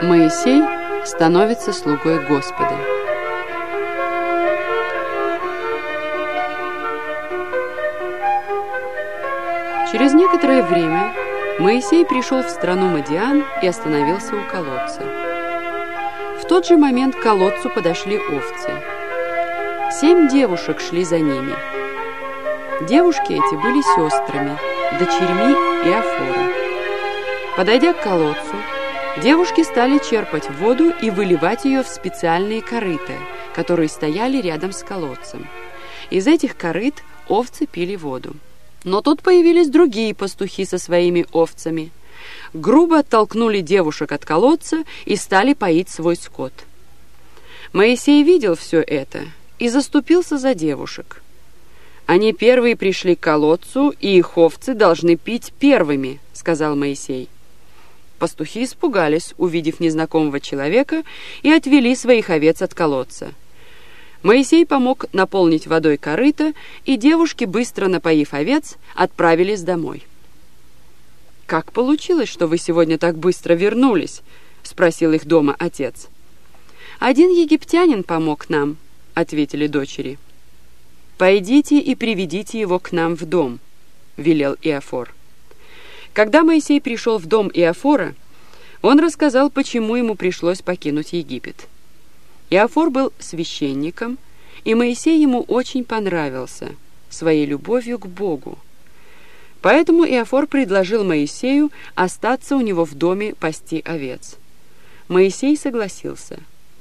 Моисей становится слугой Господа. Через некоторое время Моисей пришел в страну Мадиан и остановился у колодца. В тот же момент к колодцу подошли овцы. 7 девушек шли за ними. Девушки эти были сестрами, дочерьми Иофора. Подойдя к колодцу, девушки стали черпать воду и выливать ее в специальные корыта, которые стояли рядом с колодцем. Из этих корыт овцы пили воду. Но тут появились другие пастухи со своими овцами. Грубо оттолкнули девушек от колодца и стали поить свой скот. Моисей видел все это и заступился за девушек. «Они первые пришли к колодцу, и их овцы должны пить первыми», — сказал Моисей. Пастухи испугались, увидев незнакомого человека, и отвели своих овец от колодца. Моисей помог наполнить водой корыто, и девушки, быстро напоив овец, отправились домой. «Как получилось, что вы сегодня так быстро вернулись?» — спросил их дома отец. «Один египтянин помог нам», — ответили дочери. «Пойдите и приведите его к нам в дом», — велел Иофор. Когда Моисей пришел в дом Иофора, он рассказал, почему ему пришлось покинуть Египет. Иофор был священником, и Моисей ему очень понравился своей любовью к Богу. Поэтому Иофор предложил Моисею остаться у него в доме пасти овец. Моисей согласился.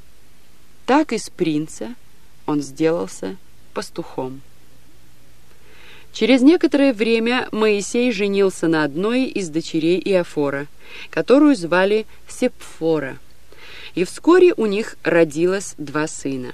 Так из принца он сделался пастухом. Через некоторое время Моисей женился на одной из дочерей Иофора, которую звали Сепфора, и вскоре у них родилось 2 сына.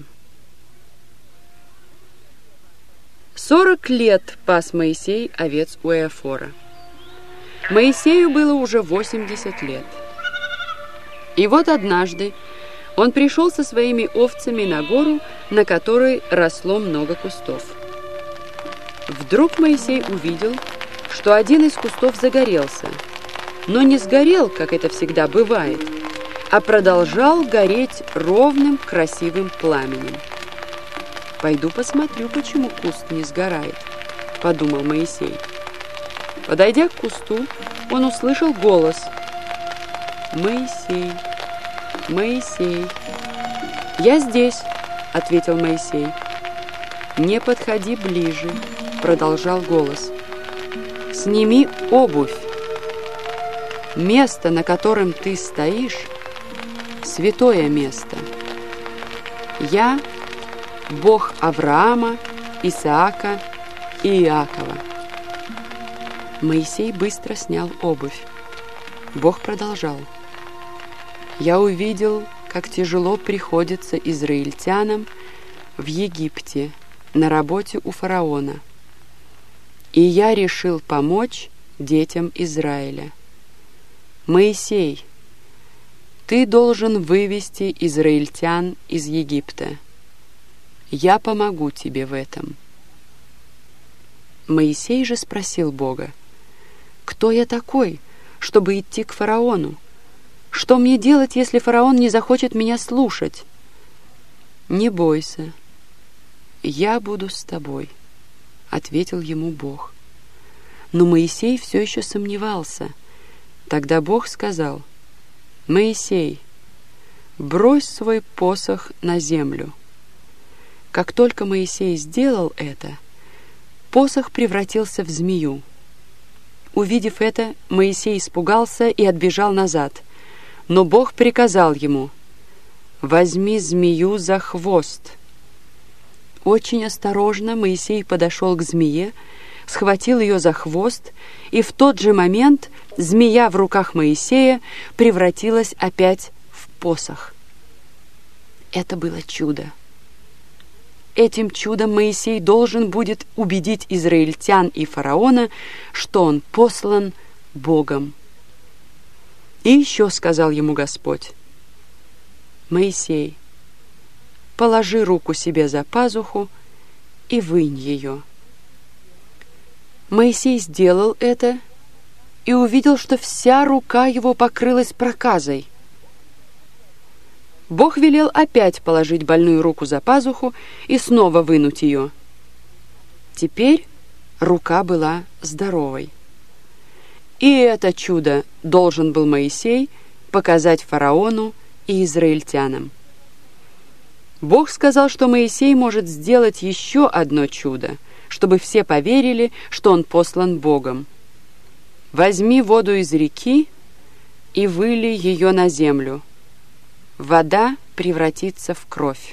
40 лет пас Моисей овец у Иофора. Моисею было уже 80 лет. И вот однажды он пришел со своими овцами на гору, на которой росло много кустов. Вдруг Моисей увидел, что один из кустов загорелся, но не сгорел, как это всегда бывает, а продолжал гореть ровным, красивым пламенем. «Пойду посмотрю, почему куст не сгорает», — подумал Моисей. Подойдя к кусту, он услышал голос: «Моисей, Моисей!» «Я здесь», — ответил Моисей. «Не подходи ближе», — продолжал голос. «Сними обувь. Место, на котором ты стоишь, святое место. Я — Бог Авраама, Исаака и Иакова». Моисей быстро снял обувь. Бог продолжал: «Я увидел, как тяжело приходится израильтянам в Египте на работе у фараона, и я решил помочь детям Израиля. Моисей, ты должен вывести израильтян из Египта. Я помогу тебе в этом». Моисей же спросил Бога: «Кто я такой, чтобы идти к фараону? Что мне делать, если фараон не захочет меня слушать?» «Не бойся, я буду с тобой», — ответил ему Бог. Но Моисей все еще сомневался. Тогда Бог сказал: «Моисей, брось свой посох на землю». Как только Моисей сделал это, посох превратился в змею. Увидев это, Моисей испугался и отбежал назад. Но Бог приказал ему: «Возьми змею за хвост». Очень осторожно Моисей подошел к змее, схватил ее за хвост, и в тот же момент змея в руках Моисея превратилась опять в посох. Это было чудо. Этим чудом Моисей должен будет убедить израильтян и фараона, что он послан Богом. И еще сказал ему Господь: «Моисей, положи руку себе за пазуху и вынь ее». Моисей сделал это и увидел, что вся рука его покрылась проказой. Бог велел опять положить больную руку за пазуху и снова вынуть ее. Теперь рука была здоровой. И это чудо должен был Моисей показать фараону и израильтянам. Бог сказал, что Моисей может сделать еще одно чудо, чтобы все поверили, что он послан Богом. «Возьми воду из реки и выли ее на землю. Вода превратится в кровь».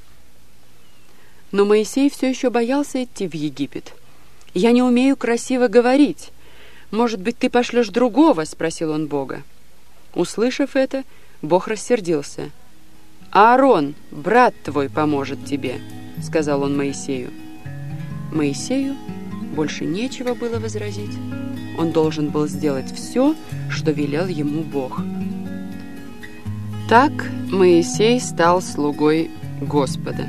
Но Моисей все еще боялся идти в Египет. «Я не умею красиво говорить. Может быть, ты пошлешь другого?» — спросил он Бога. Услышав это, Бог рассердился. «Аарон, брат твой, поможет тебе», — сказал он Моисею. Моисею больше нечего было возразить. Он должен был сделать все, что велел ему Бог. Так Моисей стал слугой Господа.